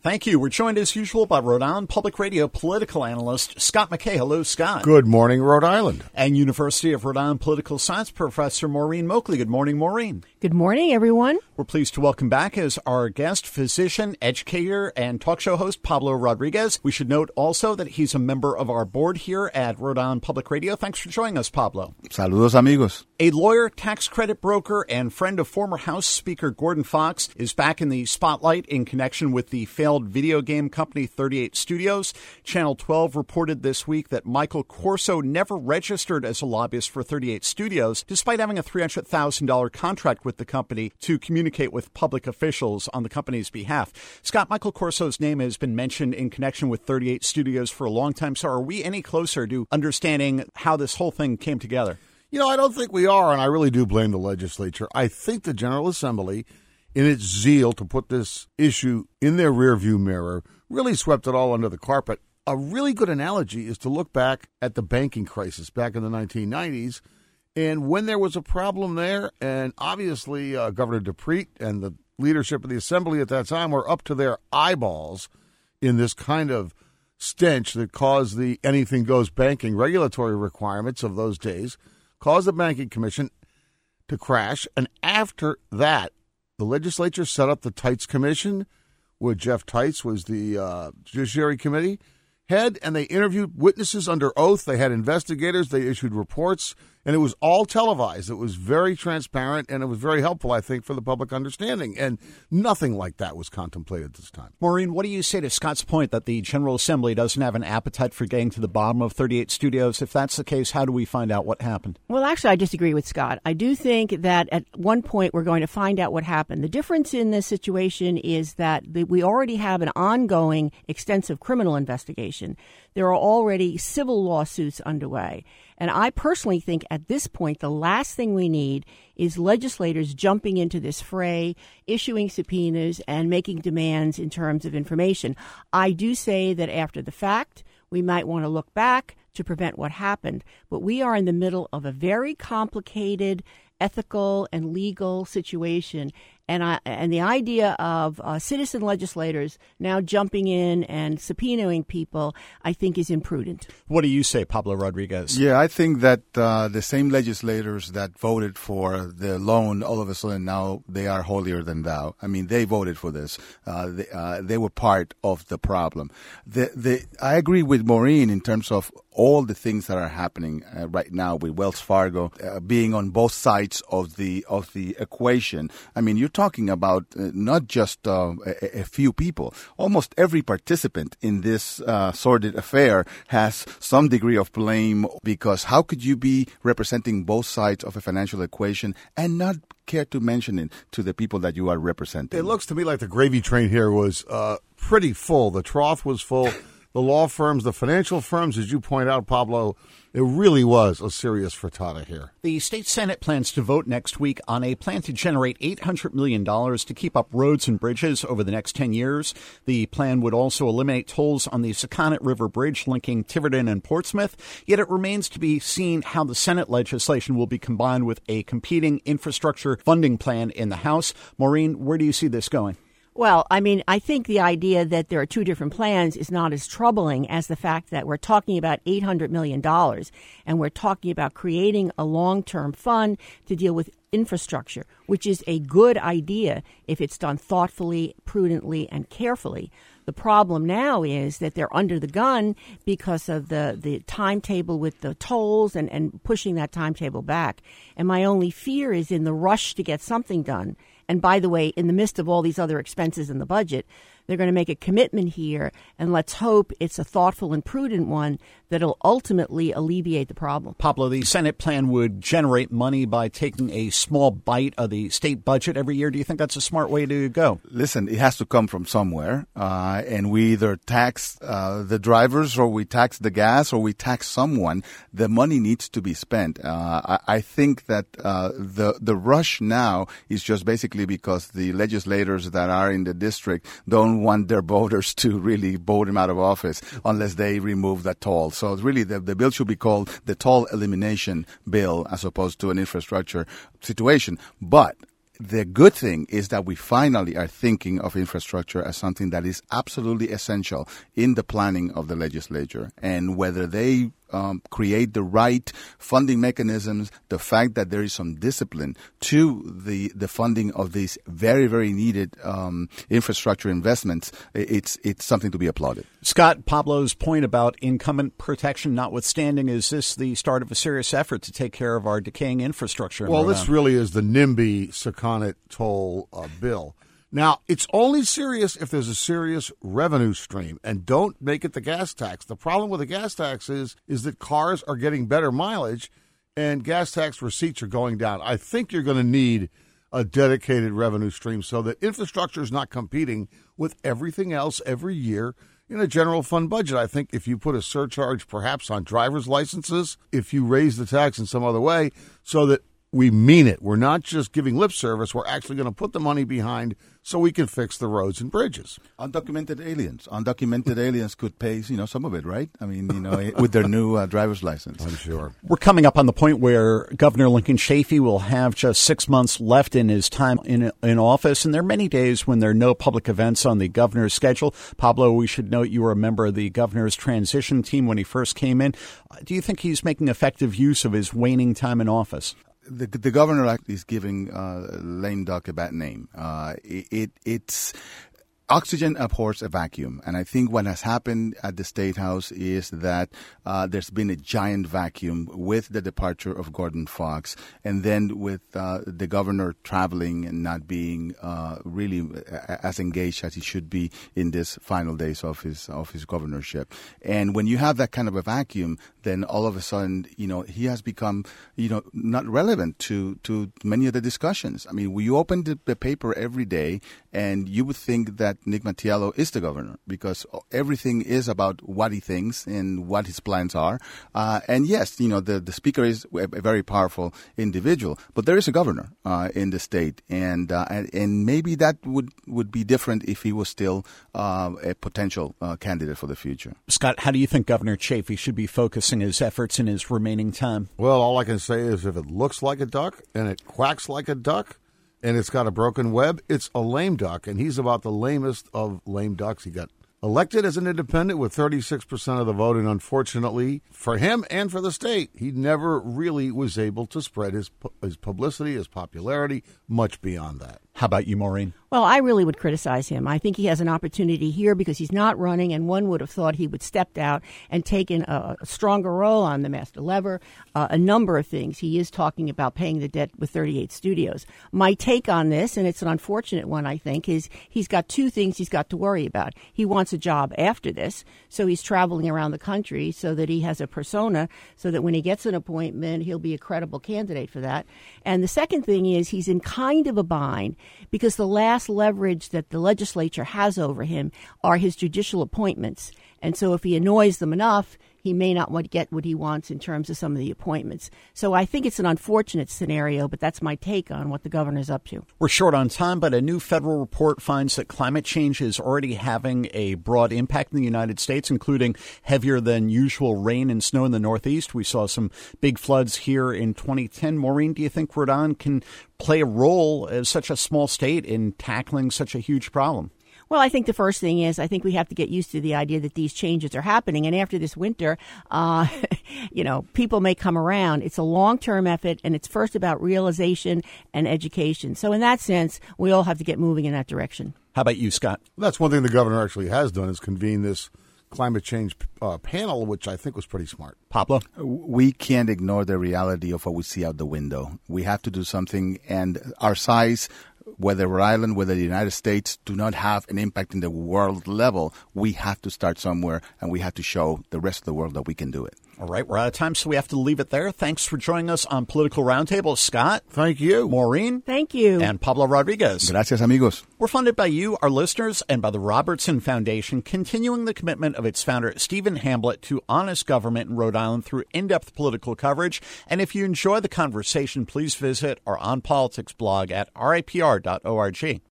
Thank you. We're joined as usual by Rhode Island Public Radio political analyst Scott McKay. Hello, Scott. Good morning, Rhode Island. And University of Rhode Island political science professor Maureen Moakley. Good morning, Maureen. Good morning, everyone. We're pleased to welcome back as our guest, physician, educator, and talk show host Pablo Rodriguez. We should note also that he's a member of our board here at Rhode Island Public Radio. Thanks for joining us, Pablo. Saludos, amigos. A lawyer, tax credit broker, and friend of former House Speaker Gordon Fox is back in the spotlight in connection with the failed video game company 38 Studios. Channel 12 reported this week that Michael Corso never registered as a lobbyist for 38 Studios, despite having a $300,000 contract with the company to communicate with public officials on the company's behalf. Scott, Michael Corso's name has been mentioned in connection with 38 Studios for a long time. So are we any closer to understanding how this whole thing came together? You know, I don't think we are, and I really do blame the legislature. I think the General Assembly, in its zeal to put this issue in their rearview mirror, really swept it all under the carpet. A really good analogy is to look back at the banking crisis back in the 1990s, and when there was a problem there, and obviously Governor DePrete and the leadership of the Assembly at that time were up to their eyeballs in this kind of stench that caused the anything goes banking regulatory requirements of those days, caused the Banking Commission to crash. And after that, the legislature set up the Tights Commission, where Jeff Tights was the Judiciary Committee head, and they interviewed witnesses under oath. They had investigators. They issued reports, and it was all televised. It was very transparent, and it was very helpful, I think, for the public understanding. And nothing like that was contemplated this time. Maureen, what do you say to Scott's point that the General Assembly doesn't have an appetite for getting to the bottom of 38 Studios? If that's the case, how do we find out what happened? Well, actually, I disagree with Scott. I do think that at one point we're going to find out what happened. The difference in this situation is that we already have an ongoing extensive criminal investigation. There are already civil lawsuits underway. And I personally think at this point, the last thing we need is legislators jumping into this fray, issuing subpoenas, and making demands in terms of information. I do say that after the fact, we might want to look back to prevent what happened. But we are in the middle of a very complicated ethical and legal situation. And the idea of citizen legislators now jumping in and subpoenaing people, I think, is imprudent. What do you say, Pablo Rodriguez? Yeah, I think that the same legislators that voted for the loan, all of a sudden now they are holier than thou. I mean, they voted for this. They were part of the problem. I agree with Maureen in terms of all the things that are happening right now with Wells Fargo being on both sides of the equation. I mean, you're talking about not just a few people. Almost every participant in this sordid affair has some degree of blame, because how could you be representing both sides of a financial equation and not care to mention it to the people that you are representing? It looks to me like the gravy train here was pretty full. The trough was full. The law firms, the financial firms, as you point out, Pablo, it really was a serious frittata here. The state Senate plans to vote next week on a plan to generate $800 million to keep up roads and bridges over the next 10 years. The plan would also eliminate tolls on the Sakonnet River Bridge linking Tiverton and Portsmouth. Yet it remains to be seen how the Senate legislation will be combined with a competing infrastructure funding plan in the House. Maureen, where do you see this going? Well, I mean, I think the idea that there are two different plans is not as troubling as the fact that we're talking about $800 million, and we're talking about creating a long-term fund to deal with infrastructure, which is a good idea if it's done thoughtfully, prudently, and carefully. The problem now is that they're under the gun because of the timetable with the tolls and pushing that timetable back. And my only fear is in the rush to get something done. And by the way, in the midst of all these other expenses in the budget, they're going to make a commitment here, and let's hope it's a thoughtful and prudent one that'll ultimately alleviate the problem. Pablo, the Senate plan would generate money by taking a small bite of the state budget every year. Do you think that's a smart way to go? Listen, it has to come from somewhere, and we either tax the drivers, or we tax the gas, or we tax someone. The money needs to be spent. I think that the rush now is just basically because the legislators that are in the district don't want their voters to really vote him out of office unless they remove that toll. So really the bill should be called the toll elimination bill as opposed to an infrastructure situation. But the good thing is that we finally are thinking of infrastructure as something that is absolutely essential in the planning of the legislature. And whether they create the right funding mechanisms, the fact that there is some discipline to the funding of these very, very needed infrastructure investments, it's something to be applauded. Scott, Pablo's point about incumbent protection notwithstanding, is this the start of a serious effort to take care of our decaying infrastructure? Well, this really is the NIMBY-Sakonnet toll bill. Now, it's only serious if there's a serious revenue stream, and don't make it the gas tax. The problem with the gas tax is that cars are getting better mileage and gas tax receipts are going down. I think you're going to need a dedicated revenue stream so that infrastructure is not competing with everything else every year in a general fund budget. I think if you put a surcharge perhaps on driver's licenses, if you raise the tax in some other way so that we mean it. We're not just giving lip service. We're actually going to put the money behind so we can fix the roads and bridges. Undocumented aliens could pay, some of it, right? I mean, with their new driver's license. I'm sure. We're coming up on the point where Governor Lincoln Chafee will have just 6 months left in his time in office, and there are many days when there are no public events on the governor's schedule. Pablo, we should note you were a member of the governor's transition team when he first came in. Do you think he's making effective use of his waning time in office? The governor actually is giving lame duck a bad name. It's oxygen abhors a vacuum, and I think what has happened at the State House is that there's been a giant vacuum with the departure of Gordon Fox, and then with the governor traveling and not being really as engaged as he should be in this final days of his governorship. And when you have that kind of a vacuum, then all of a sudden, he has become, not relevant to many of the discussions. I mean, you open the paper every day, and you would think that Nick Mattiello is the governor because everything is about what he thinks and what his plans are. And yes, the speaker is a very powerful individual, but there is a governor in the state, and maybe that would be different if he was still a potential candidate for the future. Scott, how do you think Governor Chafee should be focusing his efforts in his remaining time? Well, all I can say is if it looks like a duck and it quacks like a duck, and it's got a broken web, it's a lame duck, and he's about the lamest of lame ducks. He got elected as an independent with 36% of the vote, and unfortunately for him and for the state, he never really was able to spread his publicity, his popularity, much beyond that. How about you, Maureen? Well, I really would criticize him. I think he has an opportunity here because he's not running, and one would have thought he would step out and taken a stronger role on the master lever, a number of things. He is talking about paying the debt with 38 studios. My take on this, and it's an unfortunate one, I think, is he's got two things he's got to worry about. He wants a job after this, so he's traveling around the country so that he has a persona, so that when he gets an appointment, he'll be a credible candidate for that. And the second thing is he's in kind of a bind because the last leverage that the legislature has over him are his judicial appointments. And so if he annoys them enough, he may not want to get what he wants in terms of some of the appointments. So I think it's an unfortunate scenario, but that's my take on what the governor's up to. We're short on time, but a new federal report finds that climate change is already having a broad impact in the United States, including heavier than usual rain and snow in the Northeast. We saw some big floods here in 2010. Maureen, do you think Rhode Island can play a role as such a small state in tackling such a huge problem? Well, I think the first thing is I think we have to get used to the idea that these changes are happening. And after this winter, people may come around. It's a long-term effort, and it's first about realization and education. So in that sense, we all have to get moving in that direction. How about you, Scott? That's one thing the governor actually has done is convene this climate change panel, which I think was pretty smart. Pablo? We can't ignore the reality of what we see out the window. We have to do something, and our size, whether Rhode Island, whether the United States, do not have an impact in the world level. We have to start somewhere, and we have to show the rest of the world that we can do it. All right, we're out of time, so we have to leave it there. Thanks for joining us on Political Roundtable. Scott. Thank you. Maureen. Thank you. And Pablo Rodriguez. Gracias, amigos. We're funded by you, our listeners, and by the Robertson Foundation, continuing the commitment of its founder, Stephen Hamblett, to honest government in Rhode Island through in-depth political coverage. And if you enjoy the conversation, please visit our On Politics blog at ripr.org.